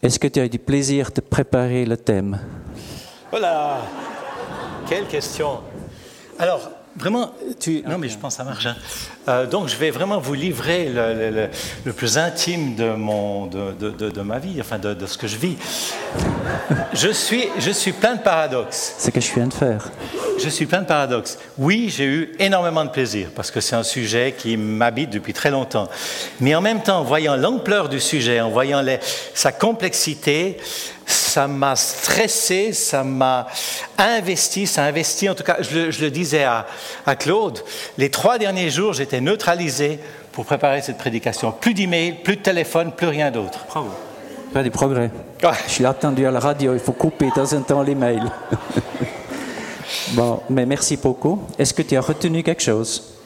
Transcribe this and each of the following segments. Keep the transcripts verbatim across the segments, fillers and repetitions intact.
Est-ce que tu as eu du plaisir de préparer le thème? Voilà, quelle question. Alors, vraiment, tu... non mais je pense que ça marche. Hein. Euh, donc, je vais vraiment vous livrer le, le, le, le plus intime de, mon, de, de, de, de ma vie, enfin de, de ce que je vis. Je suis, je suis plein de paradoxes. C'est ce que je viens de faire. Je suis plein de paradoxes. Oui, j'ai eu énormément de plaisir, parce que c'est un sujet qui m'habite depuis très longtemps. Mais en même temps, en voyant l'ampleur du sujet, en voyant les, sa complexité, ça m'a stressé, ça m'a investi, ça a investi, en tout cas, je le, je le disais à, à Claude, les trois derniers jours, j'étais neutralisé pour préparer cette prédication. Plus d'emails, plus de téléphone, plus rien d'autre. Bravo. Tu as des progrès. Ah. Je l'ai entendu à la radio, il faut couper de temps en temps les mails. Bon, mais merci beaucoup. Est-ce que tu as retenu quelque chose?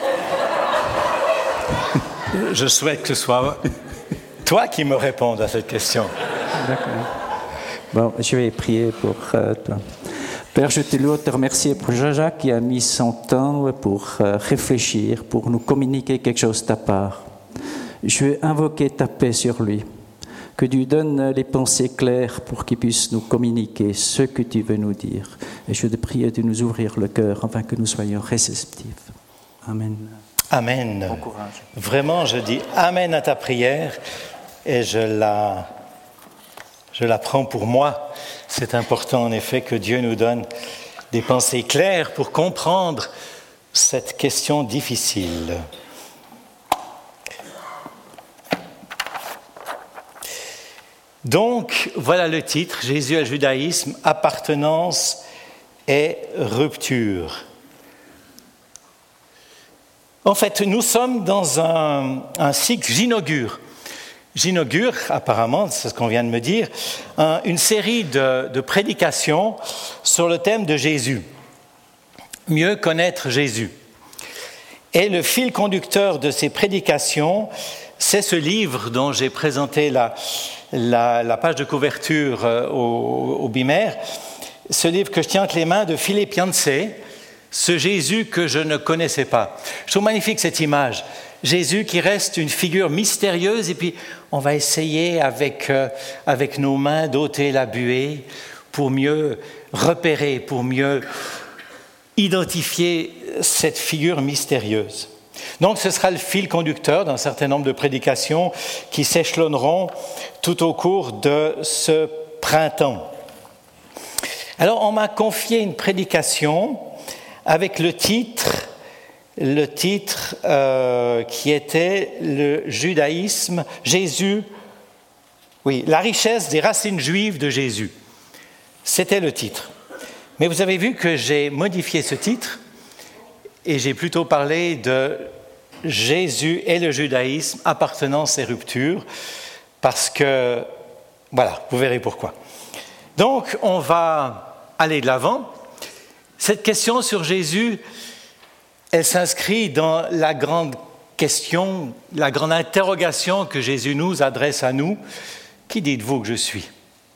Je souhaite que ce soit toi qui me répondes à cette question. D'accord. Bon, je vais prier pour euh, toi. Père, je te loue, te remercier pour Jaja qui a mis son temps pour euh, réfléchir, pour nous communiquer quelque chose de ta part. Je vais invoquer ta paix sur lui. Que tu donnes les pensées claires pour qu'il puisse nous communiquer ce que tu veux nous dire. Et je te prie de nous ouvrir le cœur afin que nous soyons réceptifs. Amen. Amen. Bon courage. Vraiment, je dis Amen à ta prière et je la, je la prends pour moi. C'est important en effet que Dieu nous donne des pensées claires pour comprendre cette question difficile. Donc, voilà le titre, Jésus et le judaïsme, appartenance et rupture. En fait, nous sommes dans un, un cycle, j'inaugure, j'inaugure, apparemment, c'est ce qu'on vient de me dire, un, une série de, de prédications sur le thème de Jésus. Mieux connaître Jésus. Et le fil conducteur de ces prédications, c'est ce livre dont j'ai présenté la... La, la page de couverture euh, au, au Bimer, ce livre que je tiens entre les mains de Philippe Yancey, ce Jésus que je ne connaissais pas. Je trouve magnifique cette image. Jésus qui reste une figure mystérieuse et puis on va essayer avec, euh, avec nos mains d'ôter la buée pour mieux repérer, pour mieux identifier cette figure mystérieuse. Donc ce sera le fil conducteur d'un certain nombre de prédications qui s'échelonneront tout au cours de ce printemps. Alors on m'a confié une prédication avec le titre, le titre euh, qui était le judaïsme, Jésus, oui, la richesse des racines juives de Jésus. C'était le titre. Mais vous avez vu que j'ai modifié ce titre et j'ai plutôt parlé de Jésus et le judaïsme, appartenance et rupture, parce que, voilà, vous verrez pourquoi. Donc, on va aller de l'avant. Cette question sur Jésus, elle s'inscrit dans la grande question, la grande interrogation que Jésus nous adresse à nous. Qui dites-vous que je suis?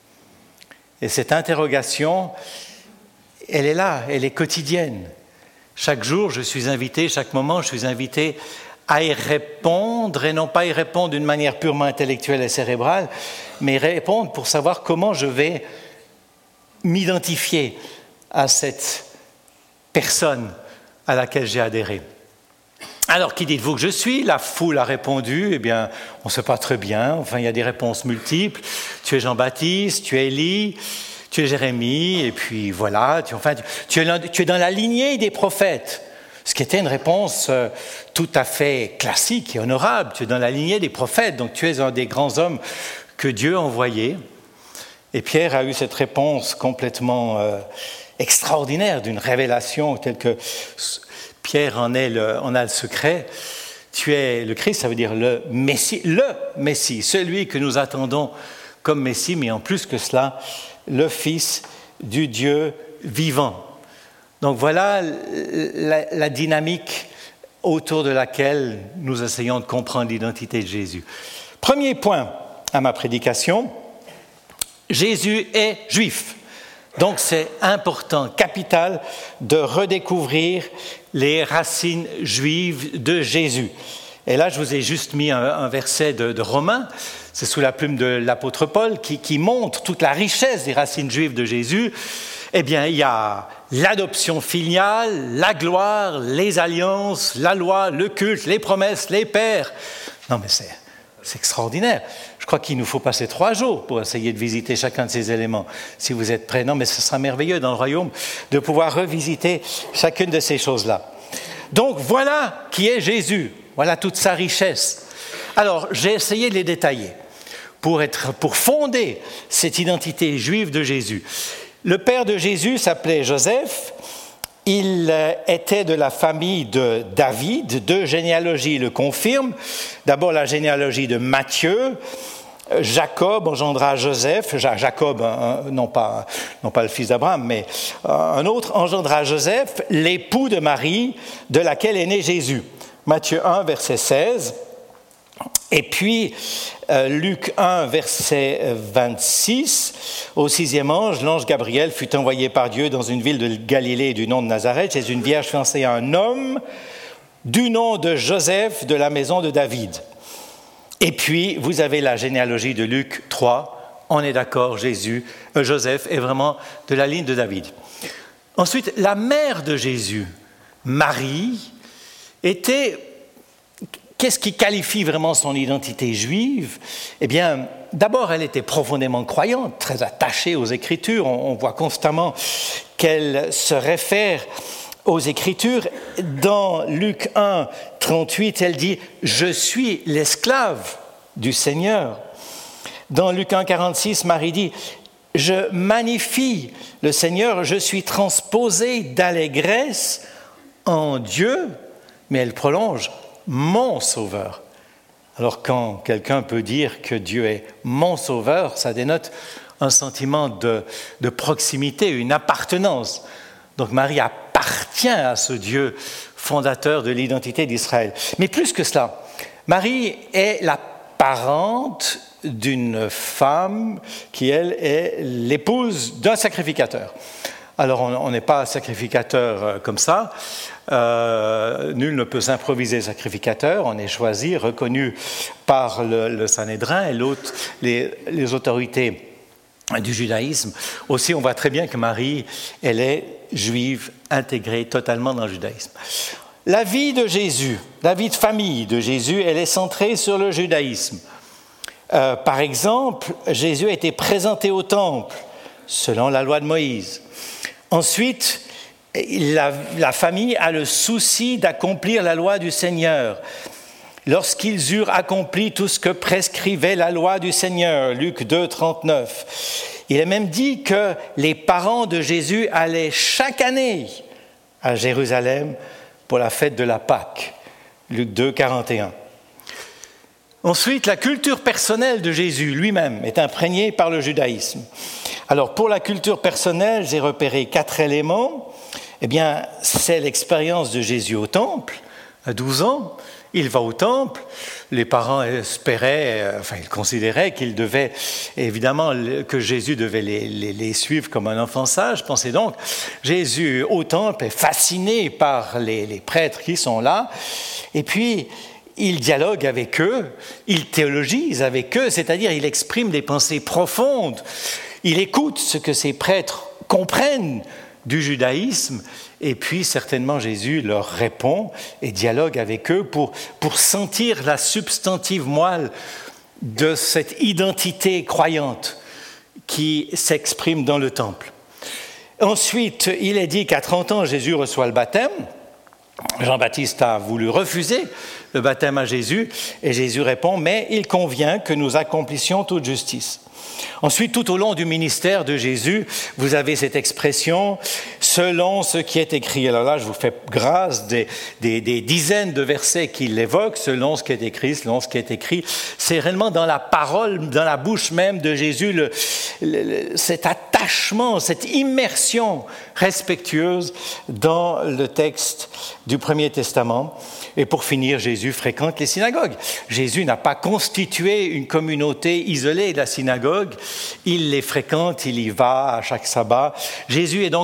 Et cette interrogation, elle est là, elle est quotidienne. Chaque jour, je suis invité, chaque moment, je suis invité à y répondre, et non pas y répondre d'une manière purement intellectuelle et cérébrale, mais répondre pour savoir comment je vais m'identifier à cette personne à laquelle j'ai adhéré. Alors, qui dites-vous que je suis? La foule a répondu, eh bien, on ne sait pas très bien, enfin, il y a des réponses multiples. Tu es Jean-Baptiste, tu es Élie, tu es Jérémie, et puis voilà, tu, enfin, tu, tu, es, tu es dans la lignée des prophètes. Ce qui était une réponse euh, tout à fait classique et honorable. Tu es dans la lignée des prophètes, donc tu es un des grands hommes que Dieu a envoyés. Et Pierre a eu cette réponse complètement euh, extraordinaire d'une révélation telle que Pierre en, est le, en a le secret. Tu es le Christ, ça veut dire le Messie, le Messie, celui que nous attendons comme Messie, mais en plus que cela, le Fils du Dieu vivant. Donc voilà la, la dynamique autour de laquelle nous essayons de comprendre l'identité de Jésus. Premier point à ma prédication, Jésus est juif. Donc c'est important, capital, de redécouvrir les racines juives de Jésus. Et là, je vous ai juste mis un, un verset de, de Romains. c'est sous la plume de l'apôtre Paul qui, qui montre toute la richesse des racines juives de Jésus. Eh bien, il y a l'adoption filiale, la gloire, les alliances, la loi, le culte, les promesses, les pères. Non, mais c'est, c'est extraordinaire. Je crois qu'il nous faut passer trois jours pour essayer de visiter chacun de ces éléments. Si vous êtes prêts, non, mais ce sera merveilleux dans le royaume de pouvoir revisiter chacune de ces choses-là. Donc, voilà qui est Jésus. Voilà toute sa richesse. Alors, j'ai essayé de les détailler pour, être, pour fonder cette identité juive de Jésus. Le père de Jésus s'appelait Joseph. Il était de la famille de David. Deux généalogies le confirment. D'abord, la généalogie de Matthieu. Jacob engendra Joseph, Jacob, non pas, non pas le fils d'Abraham, mais un autre engendra Joseph, l'époux de Marie, de laquelle est né Jésus. Matthieu un, verset seize. Et puis, euh, Luc un, verset vingt-six, au sixième ange, l'ange Gabriel fut envoyé par Dieu dans une ville de Galilée du nom de Nazareth, chez une vierge fiancée à un homme du nom de Joseph de la maison de David. Et puis, vous avez la généalogie de Luc trois, on est d'accord, Jésus, euh, Joseph est vraiment de la ligne de David. Ensuite, la mère de Jésus, Marie, était... Qu'est-ce qui qualifie vraiment son identité juive ? Eh bien, d'abord, elle était profondément croyante, très attachée aux Écritures. On, on voit constamment qu'elle se réfère aux Écritures. Dans Luc un, trente-huit, elle dit « Je suis l'esclave du Seigneur ». Dans Luc un, quarante-six, Marie dit « Je magnifie le Seigneur, je suis transposée d'allégresse en Dieu ». Mais elle prolonge « mon sauveur ». Alors quand quelqu'un peut dire que Dieu est mon sauveur, ça dénote un sentiment de, de proximité, une appartenance. Donc Marie appartient à ce Dieu fondateur de l'identité d'Israël. Mais plus que cela, Marie est la parente d'une femme qui, elle, est l'épouse d'un sacrificateur. Alors on n'est pas sacrificateur comme ça. Euh, nul ne peut s'improviser sacrificateur, on est choisi, reconnu par le, le Sanhédrin et l'autre, les, les autorités du judaïsme. Aussi, on voit très bien que Marie, elle est juive, intégrée totalement dans le judaïsme. La vie de Jésus, la vie de famille de Jésus, elle est centrée sur le judaïsme. Euh, par exemple, Jésus a été présenté au temple, selon la loi de Moïse. Ensuite, La, la famille a le souci d'accomplir la loi du Seigneur. Lorsqu'ils eurent accompli tout ce que prescrivait la loi du Seigneur, Luc deux, trente-neuf, il est même dit que les parents de Jésus allaient chaque année à Jérusalem pour la fête de la Pâque, Luc deux, quarante et un. Ensuite, la culture personnelle de Jésus lui-même est imprégnée par le judaïsme. Alors, pour la culture personnelle, j'ai repéré quatre éléments. Eh bien, c'est l'expérience de Jésus au temple, à douze ans. Il va au temple, les parents espéraient, enfin, ils considéraient qu'il devait, évidemment, que Jésus devait les, les, les suivre comme un enfant sage. Pensez donc, Jésus au temple est fasciné par les, les prêtres qui sont là, et puis il dialogue avec eux, il théologise avec eux, c'est-à-dire il exprime des pensées profondes, il écoute ce que ces prêtres comprennent du judaïsme, et puis certainement Jésus leur répond et dialogue avec eux pour, pour sentir la substantive moelle de cette identité croyante qui s'exprime dans le temple. Ensuite, il est dit qu'à trente ans, Jésus reçoit le baptême. Jean-Baptiste a voulu refuser le baptême à Jésus, et Jésus répond « Mais il convient que nous accomplissions toute justice ». Ensuite, tout au long du ministère de Jésus, vous avez cette expression « selon ce qui est écrit ». Alors là, je vous fais grâce des, des, des dizaines de versets qui l'évoquent, selon ce qui est écrit, selon ce qui est écrit. C'est réellement dans la parole, dans la bouche même de Jésus, le, le, cet attachement, cette immersion respectueuse dans le texte du Premier Testament. Et pour finir, Jésus fréquente les synagogues. Jésus n'a pas constitué une communauté isolée de la synagogue. Il les fréquente, il y va à chaque sabbat. Jésus est donc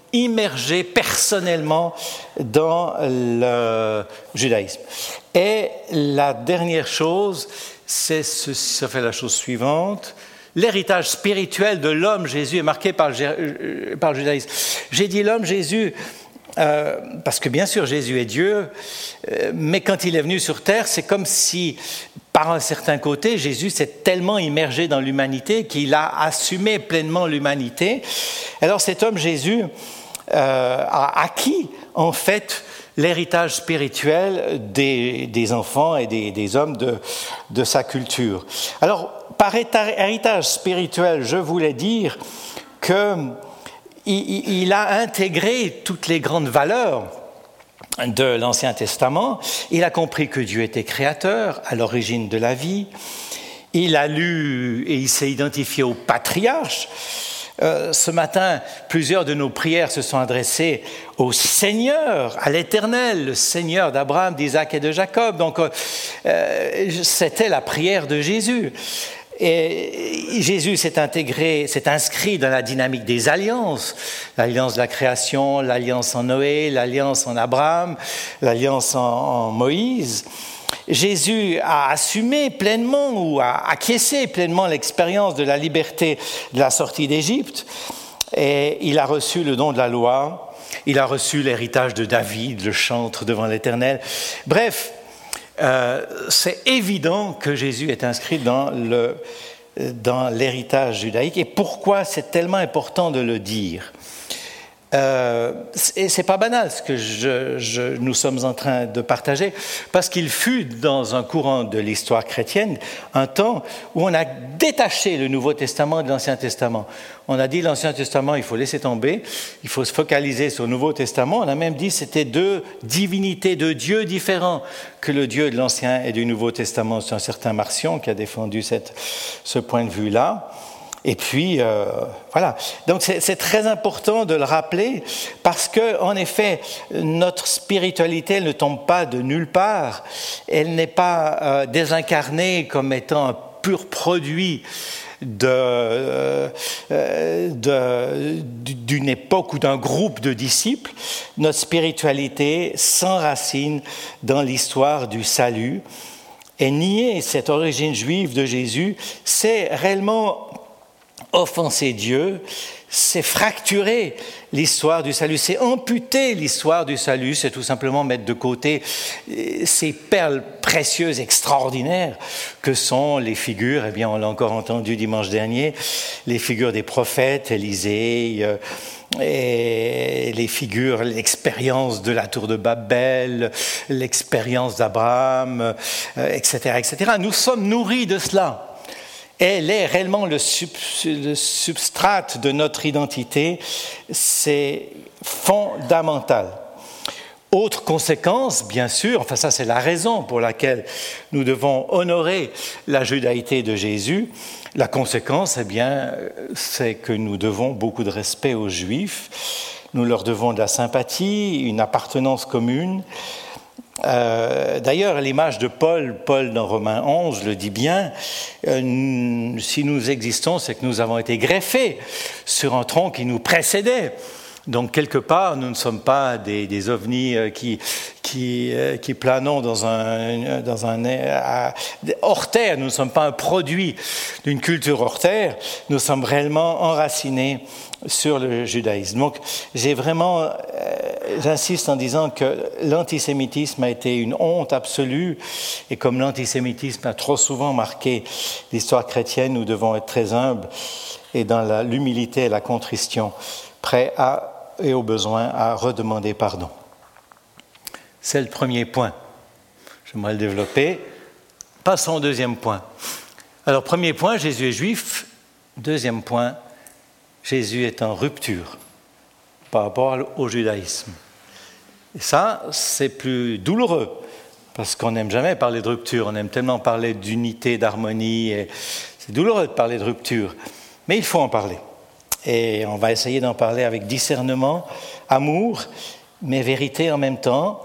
immergé personnellement dans le judaïsme. Et la dernière chose, c'est ce, ça fait la chose suivante. L'héritage spirituel de l'homme Jésus est marqué par le, par le judaïsme. J'ai dit l'homme Jésus euh, parce que bien sûr Jésus est Dieu, euh, mais quand il est venu sur terre, c'est comme si, par un certain côté, Jésus s'est tellement immergé dans l'humanité qu'il a assumé pleinement l'humanité. Alors cet homme Jésus euh, a acquis en fait l'héritage spirituel des, des enfants et des, des hommes de, de sa culture. Alors, par héritage spirituel, je voulais dire qu'il il a intégré toutes les grandes valeurs de l'Ancien Testament. Il a compris que Dieu était créateur, à l'origine de la vie. Il a lu et il s'est identifié aux patriarches. Euh, ce matin, plusieurs de nos prières se sont adressées au Seigneur, à l'Éternel, le Seigneur d'Abraham, d'Isaac et de Jacob. Donc, euh, c'était la prière de Jésus. Et Jésus s'est intégré, s'est inscrit dans la dynamique des alliances, l'alliance de la création, l'alliance en Noé, l'alliance en Abraham, l'alliance en, en Moïse. Jésus a assumé pleinement ou a acquiescé pleinement l'expérience de la liberté de la sortie d'Égypte et il a reçu le don de la loi, il a reçu l'héritage de David, le chantre devant l'Éternel. Bref, euh, c'est évident que Jésus est inscrit dans, le, dans l'héritage judaïque. Et pourquoi c'est tellement important de le dire ? Euh, et c'est pas banal ce que je, je, nous sommes en train de partager, parce qu'il fut dans un courant de l'histoire chrétienne un temps où on a détaché le Nouveau Testament de l'Ancien Testament. On a dit l'Ancien Testament, il faut laisser tomber, il faut se focaliser sur le Nouveau Testament. On a même dit que c'était deux divinités, deux dieux différents que le Dieu de l'Ancien et du Nouveau Testament. C'est un certain Marcion qui a défendu cette, ce point de vue-là. Et puis, euh, voilà. Donc, c'est, c'est très important de le rappeler parce que, en effet, notre spiritualité, elle ne tombe pas de nulle part. Elle n'est pas euh, désincarnée comme étant un pur produit de, euh, de, d'une époque ou d'un groupe de disciples. Notre spiritualité s'enracine dans l'histoire du salut. Et nier cette origine juive de Jésus, c'est réellement offenser Dieu, c'est fracturer l'histoire du salut, c'est amputer l'histoire du salut, c'est tout simplement mettre de côté ces perles précieuses, extraordinaires que sont les figures, eh bien on l'a encore entendu dimanche dernier, les figures des prophètes, Élisée, euh, et les figures, l'expérience de la tour de Babel, l'expérience d'Abraham, euh, et cetera, et cetera. Nous sommes nourris de cela. Elle est réellement le, sub, le substrat de notre identité, c'est fondamental. Autre conséquence, bien sûr, enfin ça c'est la raison pour laquelle nous devons honorer la judaïté de Jésus. La conséquence, eh bien, c'est que nous devons beaucoup de respect aux Juifs, nous leur devons de la sympathie, une appartenance commune. Euh, d'ailleurs, l'image de Paul, Paul dans Romains onze le dit bien, euh, si nous existons, c'est que nous avons été greffés sur un tronc qui nous précédait. Donc, quelque part, nous ne sommes pas des, des ovnis qui, qui, qui planons dans un, dans un à, hors terre. Nous ne sommes pas un produit d'une culture hors terre. Nous sommes réellement enracinés sur le judaïsme. Donc, j'ai vraiment, euh, j'insiste en disant que l'antisémitisme a été une honte absolue, et comme l'antisémitisme a trop souvent marqué l'histoire chrétienne, nous devons être très humbles et dans la, l'humilité et la contrition, prêts à et au besoin à redemander pardon. C'est le premier point. J'aimerais le développer. Passons au deuxième point. Alors, premier point, Jésus est juif. Deuxième point, Jésus est en rupture par rapport au judaïsme. Et ça, c'est plus douloureux, parce qu'on n'aime jamais parler de rupture, on aime tellement parler d'unité, d'harmonie, et c'est douloureux de parler de rupture, mais il faut en parler. Et on va essayer d'en parler avec discernement, amour, mais vérité en même temps.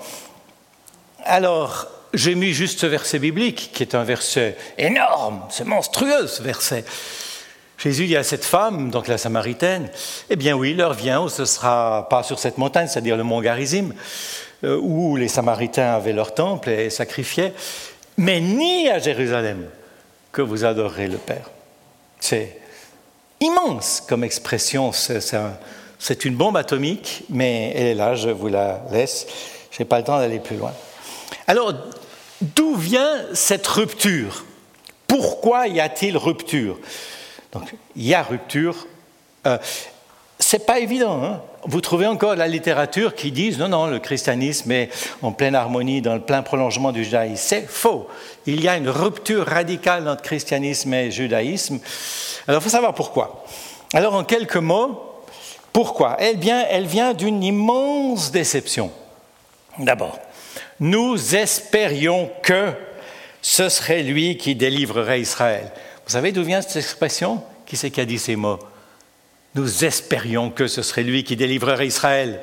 Alors, j'ai mis juste ce verset biblique, qui est un verset énorme, c'est monstrueux ce verset. Jésus dit à cette femme, donc la Samaritaine, « Eh bien oui, l'heure vient où ce ne sera pas sur cette montagne, c'est-à-dire le mont Garizim, euh, où les Samaritains avaient leur temple et sacrifiaient, mais ni à Jérusalem que vous adorerez le Père. » C'est immense comme expression, c'est, c'est, un, c'est une bombe atomique, mais elle est là, je vous la laisse, je n'ai pas le temps d'aller plus loin. Alors, d'où vient cette rupture ? Pourquoi y a-t-il rupture ? Donc, il y a rupture. Euh, c'est pas évident. Hein? Vous trouvez encore la littérature qui dit non, non, le christianisme est en pleine harmonie, dans le plein prolongement du judaïsme. C'est faux. Il y a une rupture radicale entre christianisme et judaïsme. Alors, il faut savoir pourquoi. Alors, en quelques mots, pourquoi ? Eh bien, elle vient d'une immense déception. D'abord, nous espérions que ce serait lui qui délivrerait Israël. Vous savez d'où vient cette expression ? Qui c'est qui a dit ces mots ? Nous espérions que ce serait lui qui délivrerait Israël.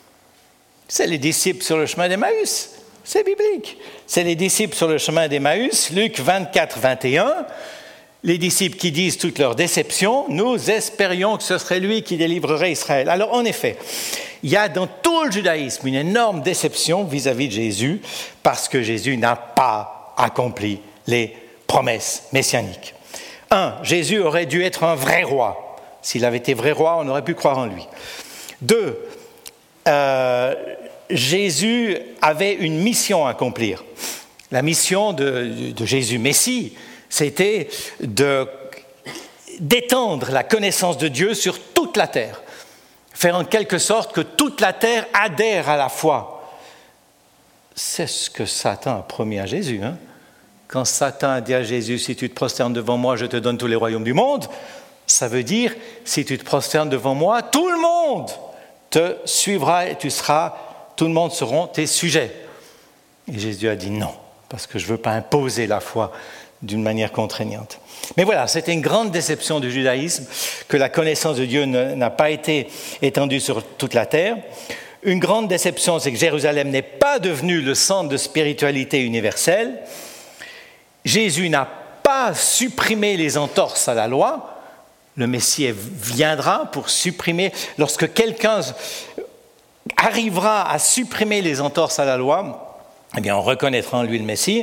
C'est les disciples sur le chemin d'Emmaüs. C'est biblique. C'est les disciples sur le chemin d'Emmaüs, Luc vingt-quatre, vingt et un. Les disciples qui disent toute leur déception, nous espérions que ce serait lui qui délivrerait Israël. Alors en effet, il y a dans tout le judaïsme une énorme déception vis-à-vis de Jésus parce que Jésus n'a pas accompli les promesses messianiques. Un, Jésus aurait dû être un vrai roi. S'il avait été vrai roi, on aurait pu croire en lui. Deux, euh, Jésus avait une mission à accomplir. La mission de, de Jésus Messie, c'était de, d'étendre la connaissance de Dieu sur toute la terre. Faire en quelque sorte que toute la terre adhère à la foi. C'est ce que Satan a promis à Jésus, hein? Quand Satan a dit à Jésus, si tu te prosternes devant moi, je te donne tous les royaumes du monde, ça veut dire, si tu te prosternes devant moi, tout le monde te suivra et tu seras, tout le monde seront tes sujets. Et Jésus a dit non, parce que je ne veux pas imposer la foi d'une manière contraignante. Mais voilà, c'était une grande déception du judaïsme, que la connaissance de Dieu n'a pas été étendue sur toute la terre. Une grande déception, c'est que Jérusalem n'est pas devenu le centre de spiritualité universelle. Jésus n'a pas supprimé les entorses à la loi. Le Messie viendra pour supprimer. Lorsque quelqu'un arrivera à supprimer les entorses à la loi, eh bien, on reconnaîtra en lui le Messie.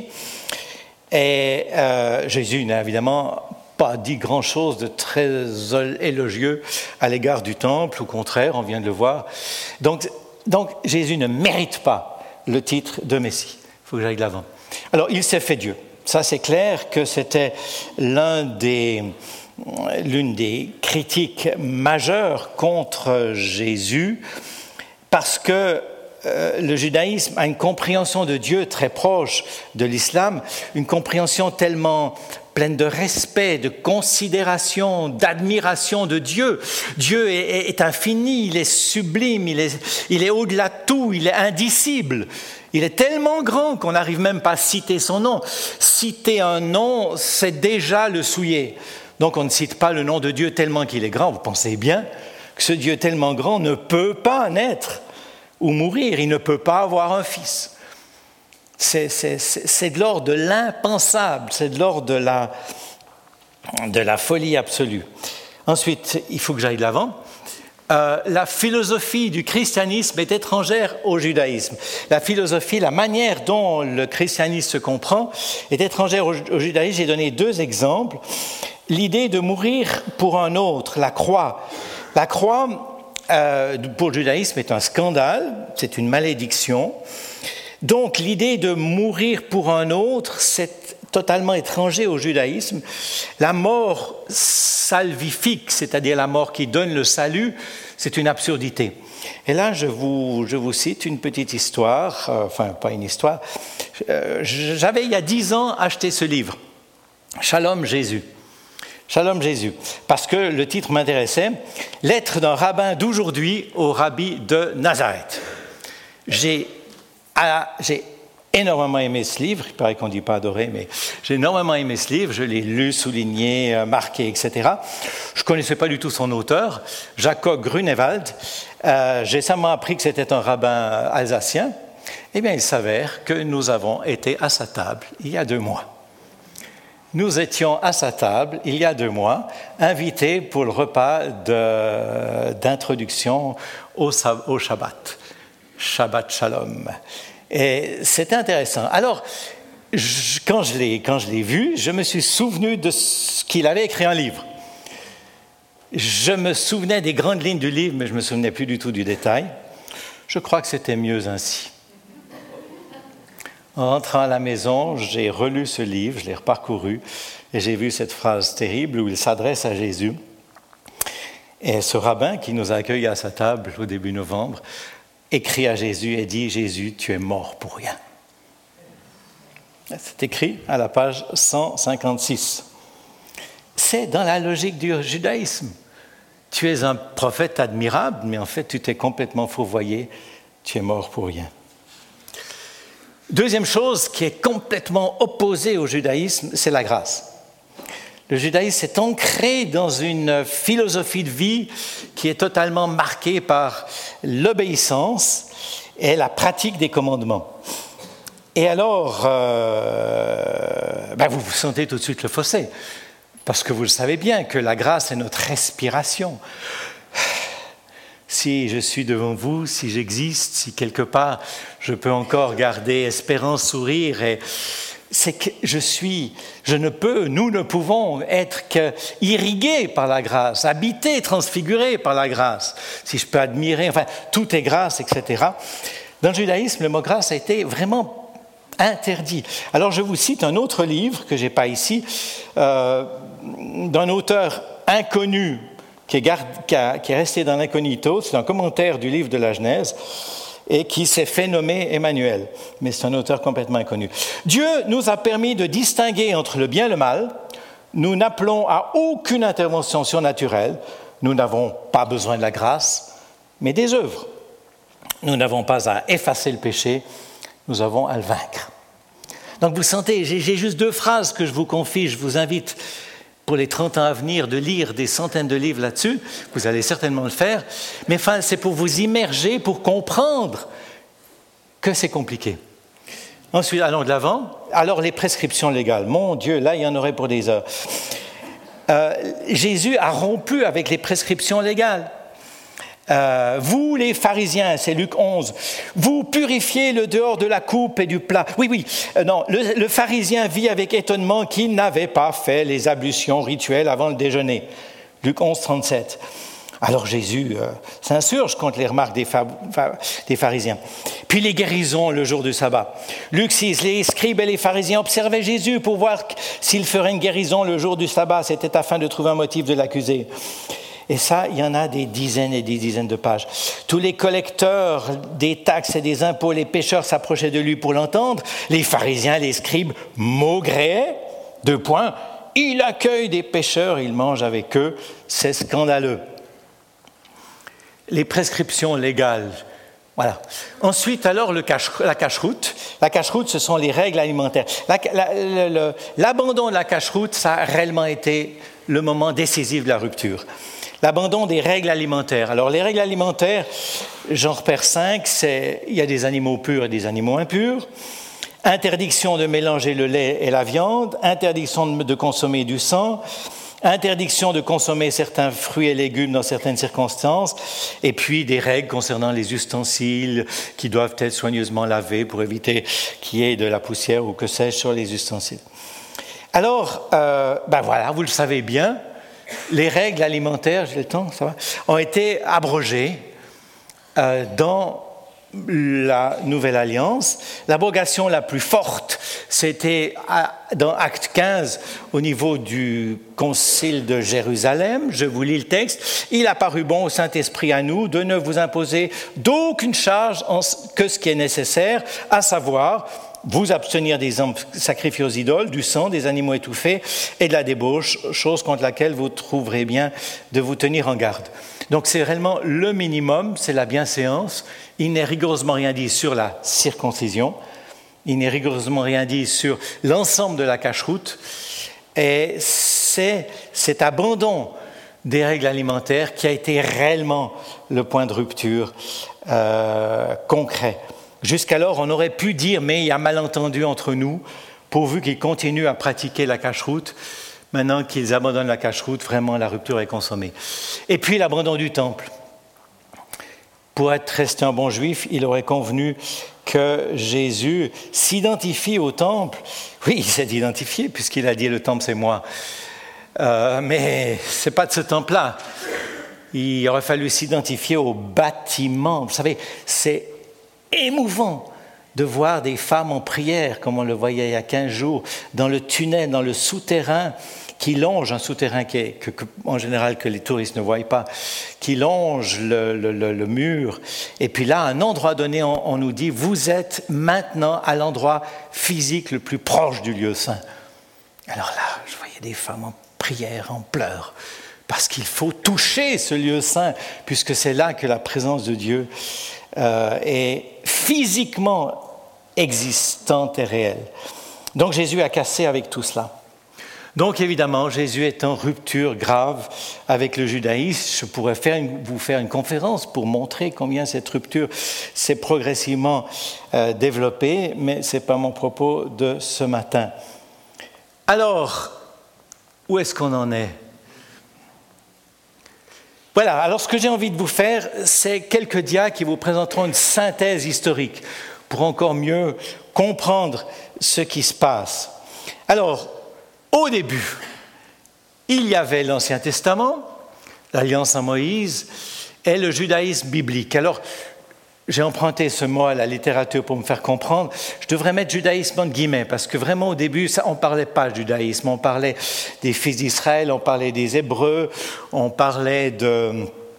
Et euh, Jésus n'a évidemment pas dit grand-chose de très élogieux à l'égard du temple. Au contraire, on vient de le voir. Donc, donc Jésus ne mérite pas le titre de Messie. Il faut que j'aille de l'avant. Alors, il s'est fait Dieu. Ça, c'est clair que c'était l'un des, l'une des critiques majeures contre Jésus, parce que euh, le judaïsme a une compréhension de Dieu très proche de l'islam, une compréhension tellement pleine de respect, de considération, d'admiration de Dieu. Dieu est, est infini, il est sublime, il est, il est au-delà de tout, il est indicible. Il est tellement grand qu'on n'arrive même pas à citer son nom. Citer un nom, c'est déjà le souiller. Donc on ne cite pas le nom de Dieu tellement qu'il est grand. Vous pensez bien que ce Dieu tellement grand ne peut pas naître ou mourir. Il ne peut pas avoir un fils. C'est, c'est, c'est, c'est de l'ordre de l'impensable. C'est de l'ordre de la, de la folie absolue. Ensuite, il faut que j'aille de l'avant. Euh, la philosophie du christianisme est étrangère au judaïsme. La philosophie, la manière dont le christianisme se comprend est étrangère au, au judaïsme. J'ai donné deux exemples. L'idée de mourir pour un autre, la croix. La croix, euh, pour le judaïsme, est un scandale, c'est une malédiction. Donc l'idée de mourir pour un autre, c'est totalement étranger au judaïsme. La mort salvifique, c'est-à-dire la mort qui donne le salut, c'est une absurdité. Et là, je vous, je vous cite une petite histoire, euh, enfin, pas une histoire. Euh, j'avais, il y a dix ans, acheté ce livre, « Shalom Jésus ». Shalom Jésus, parce que le titre m'intéressait, « Lettre d'un rabbin d'aujourd'hui au rabbi de Nazareth ». J'ai, ah, j'ai énormément aimé ce livre, il paraît qu'on ne dit pas adoré, mais j'ai énormément aimé ce livre, je l'ai lu, souligné, marqué, et cetera. Je ne connaissais pas du tout son auteur, Jacob Grunewald. Euh, j'ai seulement appris que c'était un rabbin alsacien. Eh bien, il s'avère que nous avons été à sa table il y a deux mois. nous étions à sa table, il y a deux mois, invités pour le repas de, d'introduction au, au Shabbat. Shabbat Shalom. Et c'était intéressant. Alors, je, quand, je l'ai, quand je l'ai vu, je me suis souvenu de ce qu'il avait écrit un livre. Je me souvenais des grandes lignes du livre, mais je ne me souvenais plus du tout du détail. Je crois que c'était mieux ainsi. En rentrant à la maison, j'ai relu ce livre, je l'ai reparcouru, et j'ai vu cette phrase terrible où il s'adresse à Jésus. Et ce rabbin qui nous a accueillis à sa table au début novembre écrit à Jésus et dit « Jésus, tu es mort pour rien ». C'est écrit à la page cent cinquante-six. C'est dans la logique du judaïsme. Tu es un prophète admirable, mais en fait, tu t'es complètement fourvoyé. Tu es mort pour rien. Deuxième chose qui est complètement opposée au judaïsme, c'est la grâce. Le judaïsme est ancré dans une philosophie de vie qui est totalement marquée par l'obéissance et la pratique des commandements. Et alors, euh, ben vous vous sentez tout de suite le fossé, parce que vous le savez bien que la grâce est notre respiration. Si je suis devant vous, si j'existe, si quelque part je peux encore garder espérance, sourire, et c'est que je suis, je ne peux, nous ne pouvons être qu'irrigués par la grâce, habités, transfigurés par la grâce. Si je peux admirer, enfin, tout est grâce, et cetera. Dans le judaïsme, le mot grâce a été vraiment interdit. Alors je vous cite un autre livre que je n'ai pas ici, euh, d'un auteur inconnu, Qui est, garde, qui, a, qui est resté dans l'incognito. C'est un commentaire du livre de la Genèse et qui s'est fait nommer Emmanuel, mais c'est un auteur complètement inconnu. Dieu nous a permis de distinguer entre le bien et le mal. Nous n'appelons à aucune intervention surnaturelle. Nous n'avons pas besoin de la grâce, mais des œuvres. Nous n'avons pas à effacer le péché, nous avons à le vaincre. Donc vous sentez, j'ai, j'ai juste deux phrases que je vous confie, je vous invite pour les trente ans à venir, de lire des centaines de livres là-dessus. Vous allez certainement le faire. Mais enfin, c'est pour vous immerger, pour comprendre que c'est compliqué. Ensuite, allons de l'avant. Alors, les prescriptions légales. Mon Dieu, là, il y en aurait pour des heures. Euh, Jésus a rompu avec les prescriptions légales. Euh, vous les pharisiens, c'est Luc onze, vous purifiez le dehors de la coupe et du plat. Oui, oui, euh, non, le, le pharisien vit avec étonnement qu'il n'avait pas fait les ablutions rituelles avant le déjeuner. Luc onze, trente-sept. Alors Jésus euh, s'insurge contre les remarques des, fa- fa- des pharisiens. Puis les guérisons le jour du sabbat. Luc six, les scribes et les pharisiens observaient Jésus pour voir s'il ferait une guérison le jour du sabbat. C'était afin de trouver un motif de l'accuser. Et ça, il y en a des dizaines et des dizaines de pages. Tous les collecteurs des taxes et des impôts, les pécheurs s'approchaient de lui pour l'entendre. Les pharisiens, les scribes maugréaient. Deux points. Il accueille des pécheurs, il mange avec eux. C'est scandaleux. Les prescriptions légales. Voilà. Ensuite, alors, le cache, la cache-route. La cache-route, ce sont les règles alimentaires. La, la, le, le, l'abandon de la cache-route, ça a réellement été le moment décisif de la rupture. L'abandon des règles alimentaires. Alors, les règles alimentaires, j'en repère cinq, c'est il y a des animaux purs et des animaux impurs. Interdiction de mélanger le lait et la viande. Interdiction de, de consommer du sang. Interdiction de consommer certains fruits et légumes dans certaines circonstances. Et puis, des règles concernant les ustensiles qui doivent être soigneusement lavés pour éviter qu'il y ait de la poussière ou que sais-je sur les ustensiles. Alors, euh, ben voilà, vous le savez bien, les règles alimentaires, j'ai le temps, ça va, ont été abrogées euh, dans la Nouvelle Alliance. L'abrogation la plus forte, c'était à, dans Acte quinze, au niveau du Concile de Jérusalem. Je vous lis le texte. « Il a paru bon au Saint-Esprit à nous de ne vous imposer d'aucune charge en, que ce qui est nécessaire, à savoir... vous abstenir des sacrifiés aux idoles, du sang, des animaux étouffés et de la débauche, chose contre laquelle vous trouverez bien de vous tenir en garde. » Donc c'est réellement le minimum, c'est la bienséance. Il n'est rigoureusement rien dit sur la circoncision, il n'est rigoureusement rien dit sur l'ensemble de la cache-route. Et c'est cet abandon des règles alimentaires qui a été réellement le point de rupture euh, concret. Jusqu'alors, on aurait pu dire « mais il y a malentendu entre nous ». pourvu qu'ils continuent à pratiquer la cache-route. Maintenant qu'ils abandonnent la cache-route, vraiment la rupture est consommée. Et puis l'abandon du temple. Pour être resté un bon juif, il aurait convenu que Jésus s'identifie au temple. Oui, il s'est identifié puisqu'il a dit « le temple, c'est moi euh, ». Mais ce n'est pas de ce temple-là. Il aurait fallu s'identifier au bâtiment. Vous savez, c'est émouvant de voir des femmes en prière, comme on le voyait il y a quinze jours, dans le tunnel, dans le souterrain, qui longe un souterrain qui est, que, que, en général que les touristes ne voient pas, qui longe le, le, le, le mur. Et puis là, à un endroit donné, on, on nous dit, vous êtes maintenant à l'endroit physique le plus proche du lieu saint. Alors là, je voyais des femmes en prière, en pleurs, parce qu'il faut toucher ce lieu saint, puisque c'est là que la présence de Dieu euh, est physiquement existante et réelle. Donc Jésus a cassé avec tout cela. Donc évidemment, Jésus est en rupture grave avec le judaïsme. Je pourrais faire une, vous faire une conférence pour montrer combien cette rupture s'est progressivement euh, développée, mais ce n'est pas mon propos de ce matin. Alors, où est-ce qu'on en est ? Voilà, alors ce que j'ai envie de vous faire, c'est quelques dias qui vous présenteront une synthèse historique pour encore mieux comprendre ce qui se passe. Alors, au début, il y avait l'Ancien Testament, l'Alliance à Moïse et le judaïsme biblique. Alors, j'ai emprunté ce mot à la littérature pour me faire comprendre. Je devrais mettre judaïsme en guillemets, parce que vraiment au début, ça, on ne parlait pas de judaïsme. On parlait des fils d'Israël, on parlait des Hébreux, on parlait de,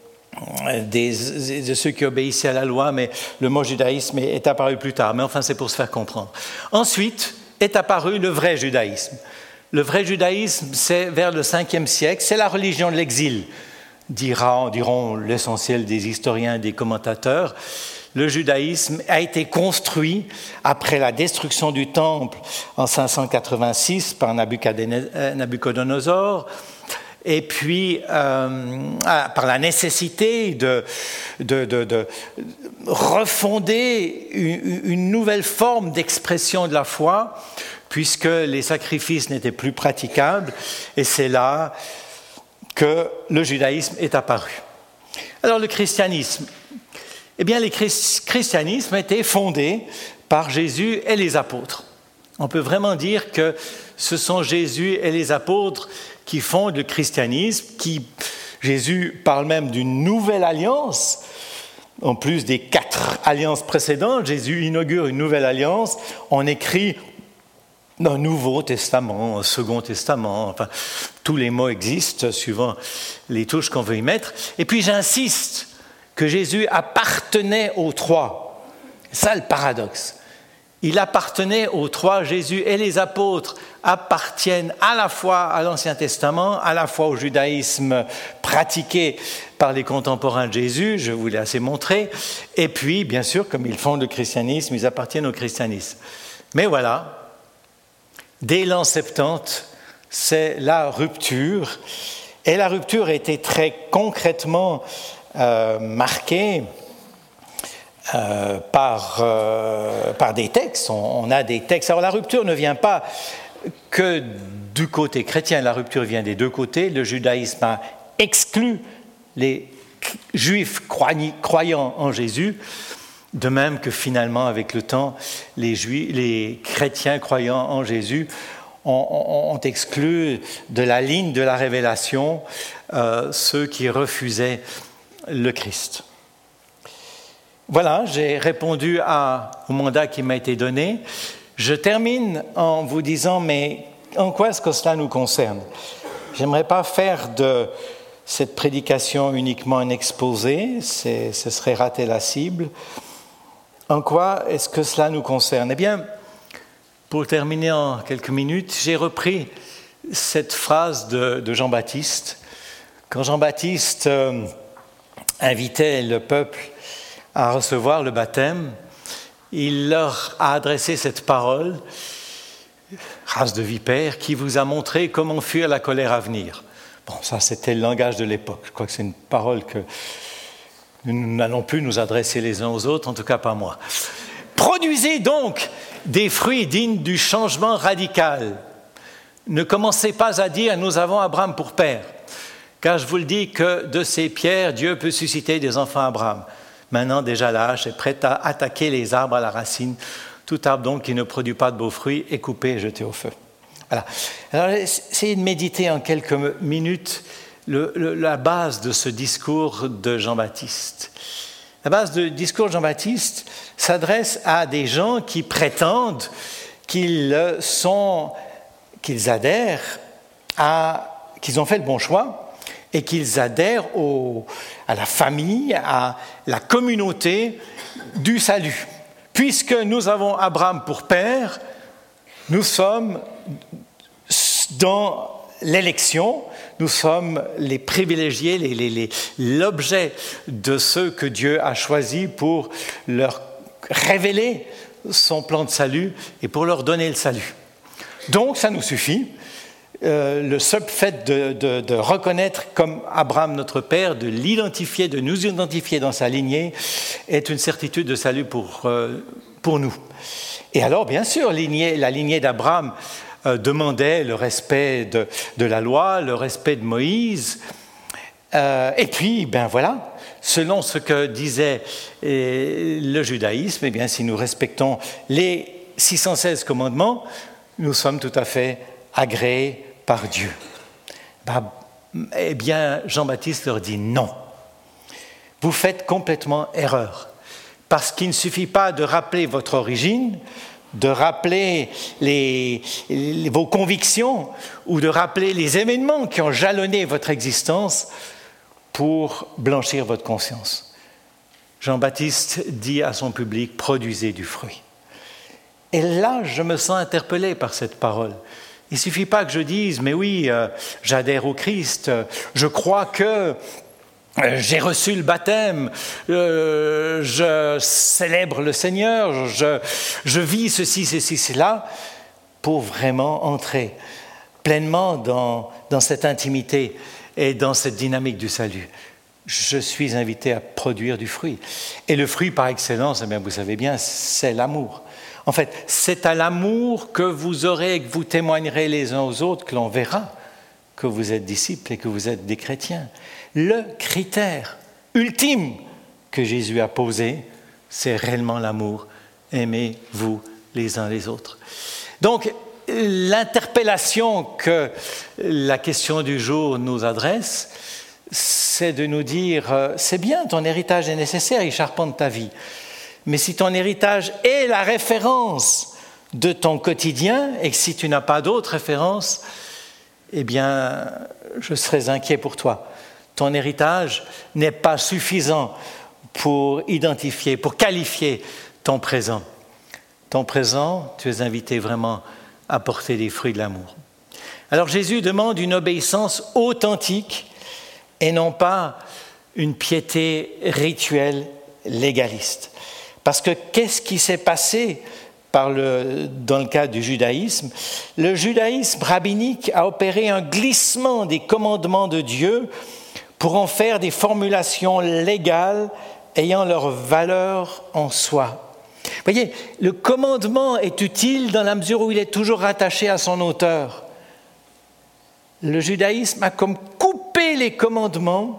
des, de ceux qui obéissaient à la loi, mais le mot judaïsme est apparu plus tard. Mais enfin, c'est pour se faire comprendre. Ensuite est apparu le vrai judaïsme. Le vrai judaïsme, c'est vers le cinquième siècle, c'est la religion de l'exil, dira, diront l'essentiel des historiens et des commentateurs. Le judaïsme a été construit après la destruction du temple en cinq cent quatre-vingt-six par Nabucodonosor, et puis euh, par la nécessité de, de, de, de refonder une, une nouvelle forme d'expression de la foi, puisque les sacrifices n'étaient plus praticables, et c'est là que le judaïsme est apparu. Alors le christianisme, eh bien le christianisme a été fondé par Jésus et les apôtres. On peut vraiment dire que ce sont Jésus et les apôtres qui fondent le christianisme, qui, Jésus parle même d'une nouvelle alliance. En plus des quatre alliances précédentes, Jésus inaugure une nouvelle alliance. On écrit un Nouveau Testament, un Second Testament, enfin, tous les mots existent suivant les touches qu'on veut y mettre. Et puis j'insiste que Jésus appartenait aux trois. C'est ça le paradoxe. Il appartenait aux trois. Jésus et les apôtres appartiennent à la fois à l'Ancien Testament, à la fois au judaïsme pratiqué par les contemporains de Jésus, je vous l'ai assez montré, et puis, bien sûr, comme ils fondent le christianisme, ils appartiennent au christianisme. Mais voilà, dès l'an soixante-dix, c'est la rupture, et la rupture a été très concrètement euh, marquée euh, par, euh, par des textes. On, on a des textes. Alors la rupture ne vient pas que du côté chrétien, la rupture vient des deux côtés. Le judaïsme a exclu les juifs croyants en Jésus, de même que finalement, avec le temps, les, juifs, les chrétiens croyants en Jésus ont, ont, ont exclu de la ligne de la révélation euh, ceux qui refusaient le Christ. Voilà, j'ai répondu à, au mandat qui m'a été donné. Je termine en vous disant, mais en quoi est-ce que cela nous concerne ? J'aimerais pas faire de cette prédication uniquement un exposé, c'est, ce serait rater la cible. En quoi est-ce que cela nous concerne ? Eh bien, pour terminer en quelques minutes, j'ai repris cette phrase de, de Jean-Baptiste. Quand Jean-Baptiste euh, invitait le peuple à recevoir le baptême, il leur a adressé cette parole, race de vipères, qui vous a montré comment fuir la colère à venir. Bon, ça c'était le langage de l'époque. Je crois que c'est une parole que nous n'allons plus nous adresser les uns aux autres, en tout cas pas moi. Produisez donc des fruits dignes du changement radical. Ne commencez pas à dire « nous avons Abraham pour père », car je vous le dis que de ces pierres, Dieu peut susciter des enfants à Abraham. Maintenant, déjà l'âge est prêt à attaquer les arbres à la racine. Tout arbre donc qui ne produit pas de beaux fruits est coupé et jeté au feu. Voilà. Alors, essayez de méditer en quelques minutes le, le, la base de ce discours de Jean-Baptiste. La base du discours de Jean-Baptiste s'adresse à des gens qui prétendent qu'ils sont, qu'ils adhèrent à, qu'ils ont fait le bon choix et qu'ils adhèrent au, à la famille, à la communauté du salut. Puisque nous avons Abraham pour père, nous sommes dans l'élection, nous sommes les privilégiés, les, les, les, l'objet de ceux que Dieu a choisis pour leur révéler son plan de salut et pour leur donner le salut. Donc, ça nous suffit. Euh, le seul fait de, de, de reconnaître comme Abraham notre père, de l'identifier, de nous identifier dans sa lignée, est une certitude de salut pour, euh, pour nous. Et alors, bien sûr, lignée, la lignée d'Abraham euh, demandait le respect de, de la loi, le respect de Moïse. Euh, et puis, ben voilà, selon ce que disait euh, le judaïsme, eh bien, si nous respectons les six cent seize commandements, nous sommes tout à fait agréés par Dieu. Ben, eh bien, Jean-Baptiste leur dit non. Vous faites complètement erreur. Parce qu'il ne suffit pas de rappeler votre origine, de rappeler les, les, vos convictions ou de rappeler les événements qui ont jalonné votre existence pour blanchir votre conscience. Jean-Baptiste dit à son public, produisez du fruit. Et là, je me sens interpellé par cette parole. Il ne suffit pas que je dise, mais oui, euh, j'adhère au Christ, je crois que euh, j'ai reçu le baptême, euh, je célèbre le Seigneur, je, je vis ceci, ceci, cela, pour vraiment entrer pleinement dans, dans cette intimité et dans cette dynamique du salut. Je suis invité à produire du fruit. Et le fruit par excellence, eh bien, vous savez bien, c'est l'amour. En fait, c'est à l'amour que vous aurez et que vous témoignerez les uns aux autres que l'on verra que vous êtes disciples et que vous êtes des chrétiens. Le critère ultime que Jésus a posé, c'est réellement l'amour. Aimez-vous les uns les autres. Donc, l'interpellation que la question du jour nous adresse, c'est de nous dire, c'est bien, ton héritage est nécessaire, il charpente ta vie. Mais si ton héritage est la référence de ton quotidien et que si tu n'as pas d'autre référence, eh bien, je serais inquiet pour toi. Ton héritage n'est pas suffisant pour identifier, pour qualifier ton présent. Ton présent, tu es invité vraiment à porter des fruits de l'amour. Alors Jésus demande une obéissance authentique et non pas une piété rituelle légaliste. Parce que qu'est-ce qui s'est passé par le, dans le cas du judaïsme? Le judaïsme rabbinique a opéré un glissement des commandements de Dieu pour en faire des formulations légales ayant leur valeur en soi. Vous voyez, le commandement est utile dans la mesure où il est toujours rattaché à son auteur. Le judaïsme a comme coupé les commandements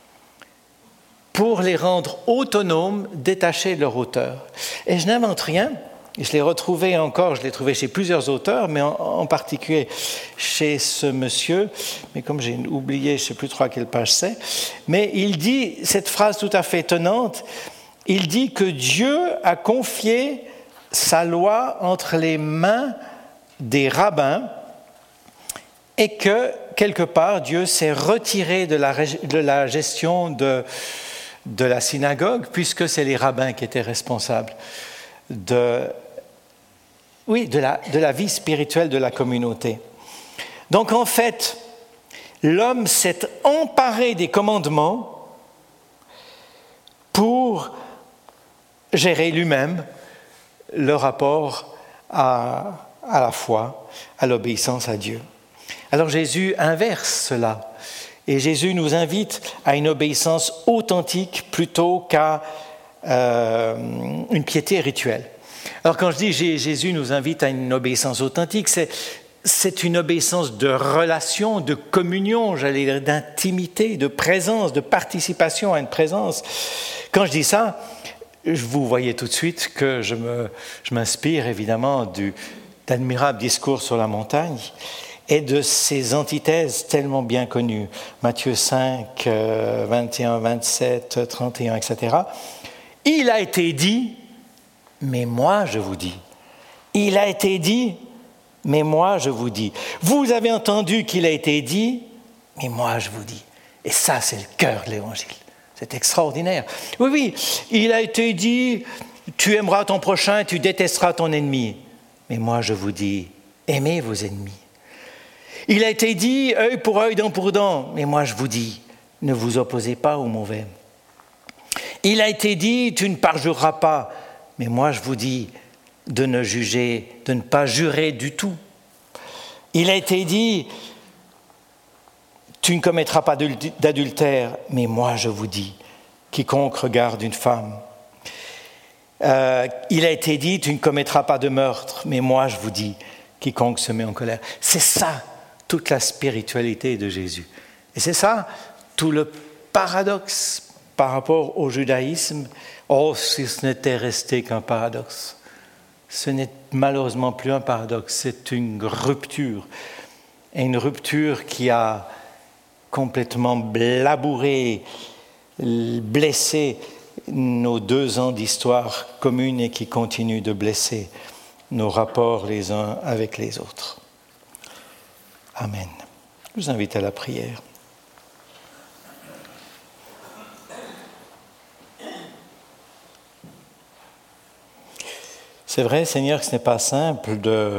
pour les rendre autonomes, détachés de leur auteur. Et je n'invente rien, je l'ai retrouvé encore, je l'ai trouvé chez plusieurs auteurs, mais en, en particulier chez ce monsieur, mais comme j'ai oublié, je ne sais plus trop à quelle page c'est, mais il dit cette phrase tout à fait étonnante, il dit que Dieu a confié sa loi entre les mains des rabbins et que, quelque part, Dieu s'est retiré de la, de la gestion de de la synagogue, puisque c'est les rabbins qui étaient responsables de, oui, de, la, de la vie spirituelle de la communauté. Donc en fait, l'homme s'est emparé des commandements pour gérer lui-même le rapport à, à la foi, à l'obéissance à Dieu. Alors Jésus inverse cela. Et Jésus nous invite à une obéissance authentique plutôt qu'à euh, une piété rituelle. Alors quand je dis que Jésus nous invite à une obéissance authentique, c'est, c'est une obéissance de relation, de communion, j'allais dire d'intimité, de présence, de participation à une présence. Quand je dis ça, vous voyez tout de suite que je, me, je m'inspire évidemment du, d'admirables discours sur la montagne et de ces antithèses tellement bien connues. Matthieu cinq, vingt et un, vingt-sept, trente et un, et cetera. Il a été dit, mais moi je vous dis. Il a été dit, mais moi je vous dis. Vous avez entendu qu'il a été dit, mais moi je vous dis. Et ça, c'est le cœur de l'Évangile. C'est extraordinaire. Oui, oui, il a été dit, tu aimeras ton prochain, tu détesteras ton ennemi. Mais moi, je vous dis, aimez vos ennemis. Il a été dit, œil pour œil, dent pour dent. Mais moi, je vous dis, ne vous opposez pas au mauvais. Il a été dit, tu ne parjureras pas. Mais moi, je vous dis, de ne juger, de ne pas jurer du tout. Il a été dit, tu ne commettras pas d'adultère, mais moi je vous dis, quiconque regarde une femme. Euh, il a été dit, tu ne commettras pas de meurtre, mais moi je vous dis, quiconque se met en colère. C'est ça, toute la spiritualité de Jésus. Et c'est ça, tout le paradoxe par rapport au judaïsme. Oh, si ce n'était resté qu'un paradoxe. Ce n'est malheureusement plus un paradoxe, c'est une rupture. Et une rupture qui a complètement labouré, blessé nos deux ans d'histoire commune et qui continue de blesser nos rapports les uns avec les autres. Amen. Je vous invite à la prière. C'est vrai, Seigneur, que ce n'est pas simple de,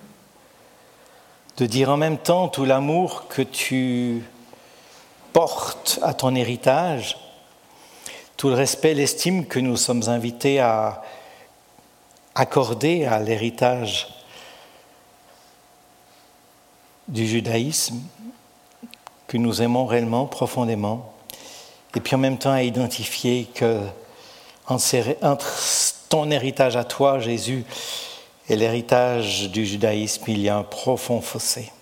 de dire en même temps tout l'amour que tu portes à ton héritage, tout le respect, l'estime que nous sommes invités à accorder à l'héritage du judaïsme, que nous aimons réellement, profondément, et puis en même temps à identifier que entre ton héritage à toi, Jésus, et l'héritage du judaïsme, il y a un profond fossé.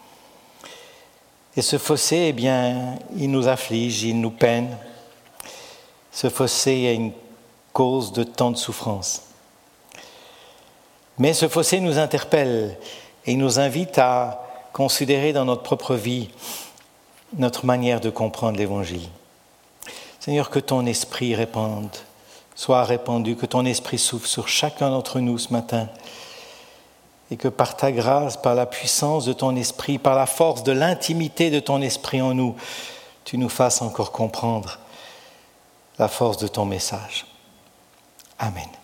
Et ce fossé, eh bien, il nous afflige, il nous peine. Ce fossé est une cause de tant de souffrance. Mais ce fossé nous interpelle et nous invite à considérer dans notre propre vie notre manière de comprendre l'Évangile. Seigneur, que ton esprit répande, soit répandu, que ton esprit souffle sur chacun d'entre nous ce matin, et que par ta grâce, par la puissance de ton esprit, par la force de l'intimité de ton esprit en nous, tu nous fasses encore comprendre la force de ton message. Amen.